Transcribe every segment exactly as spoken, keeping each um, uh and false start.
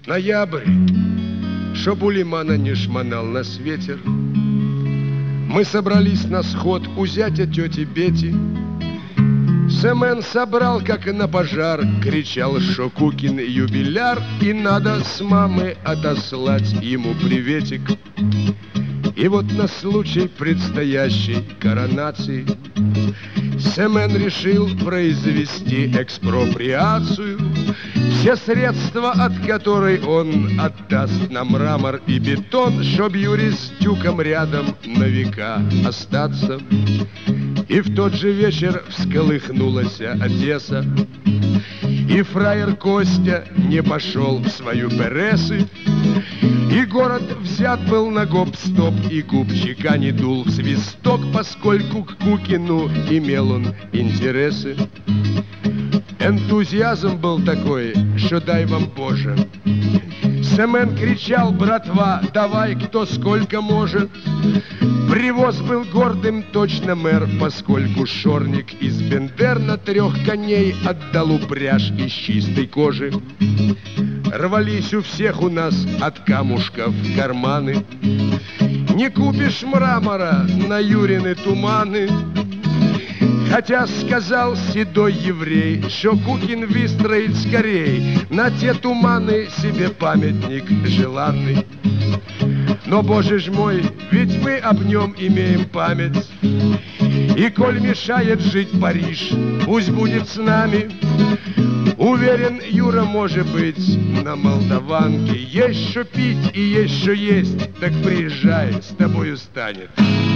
Ноябрь, чтоб у лимана не шмонал нас ветер. Мы собрались на сход у зятя тети Бети. Семен собрал, как на пожар, кричал, что Кукин юбиляр, и надо с мамы отослать ему приветик. И вот на случай предстоящей коронации Семен решил произвести экспроприацию. Все средства, от которой он отдаст на мрамор и бетон, чтоб Юре с Тюком рядом на века остаться. И в тот же вечер всколыхнулась Одесса, и фраер Костя не пошел в свою Пересы, и город взят был на гоп-стоп, и купчика не дул в свисток, поскольку к Кукину имел он интересы. Энтузиазм был такой, что дай вам Боже. Семен кричал: братва, давай кто сколько может. Привоз был гордым точно мэр, поскольку шорник из Бендер на трех коней отдал упряжь из чистой кожи. Рвались у всех у нас от камушков карманы. Не купишь мрамора на Юрины туманы. Хотя сказал седой еврей, что Кукин выстроит скорей на те туманы себе памятник желанный. Но, Боже ж мой, ведь мы об нем имеем память. И коль мешает жить Париж, пусть будет с нами. Уверен, Юра, может быть, на Молдаванке есть что пить и есть что есть. Так приезжай, с тобою станет.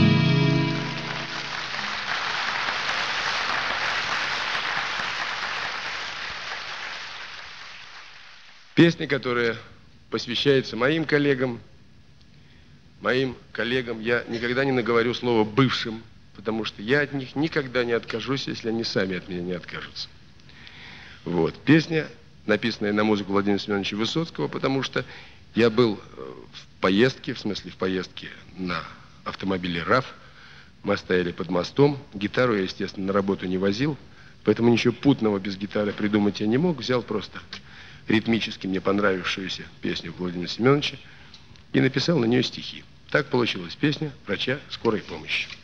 Песня, которая посвящается моим коллегам, моим коллегам, я никогда не наговорю слово «бывшим», потому что я от них никогда не откажусь, если они сами от меня не откажутся. Вот. Песня, написанная на музыку Владимира Семеновича Высоцкого, потому что я был в поездке, в смысле в поездке на автомобиле РАФ, мы стояли под мостом, гитару я, естественно, на работу не возил, поэтому ничего путного без гитары придумать я не мог, взял просто ритмически мне понравившуюся песню Владимира Семеновича и написал на нее стихи. Так получилась песня «Врача скорой помощи».